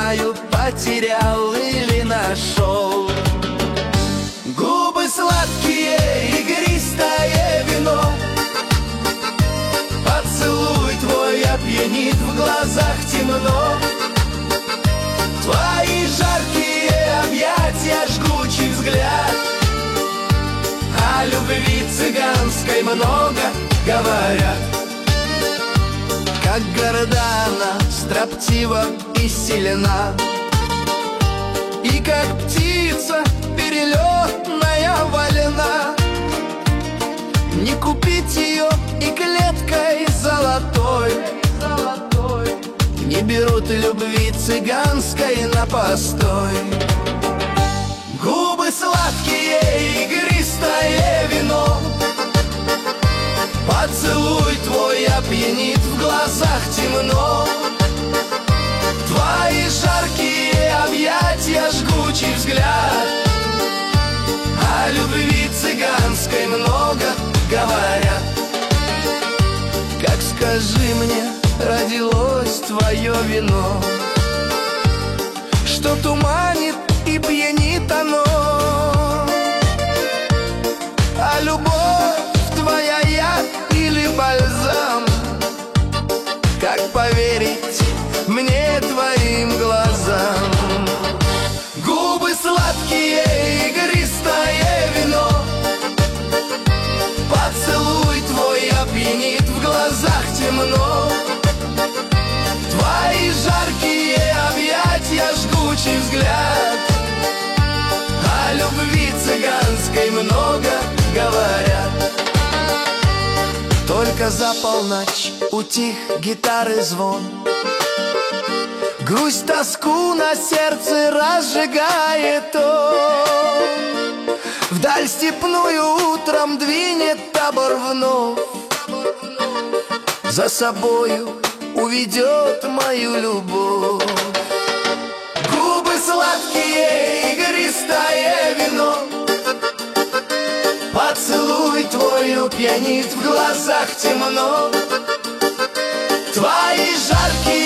знаю, потерял или нашел. Губы сладкие, игристое вино, поцелуй твой опьянит, в глазах темно. Твои жаркие объятия, жгучий взгляд, о любви цыганской много говорят. Как горда она, строптива и сильна, и как птица перелетная вольна. Не купить ее и клеткой золотой, не берут любви цыганской на постой. Губы сладкие, игристое вино, поцелуй твой опьянит, в глазах темно. Твои жаркие объятия, жгучий взгляд, о любви цыганской много говорят. Как, скажи мне, родилось твое вино, что туманит и пьянит оно? А любовь твоя яд или бальзам? Как поверить мне твоим глазам? Губы сладкие, игристое вино, поцелуй твой опьянит, в глазах темно. Твои жаркие объятия, жгучий взгляд, о любви цыганской много говорят. Только за полночь утих гитары звон, грусть, тоску на сердце разжигает он. Вдаль степную утром двинет табор вновь, за собою уведет мою любовь. Губы сладкие, игристое вино, поцелуй твой пьянит, в глазах темно. Твои жаркие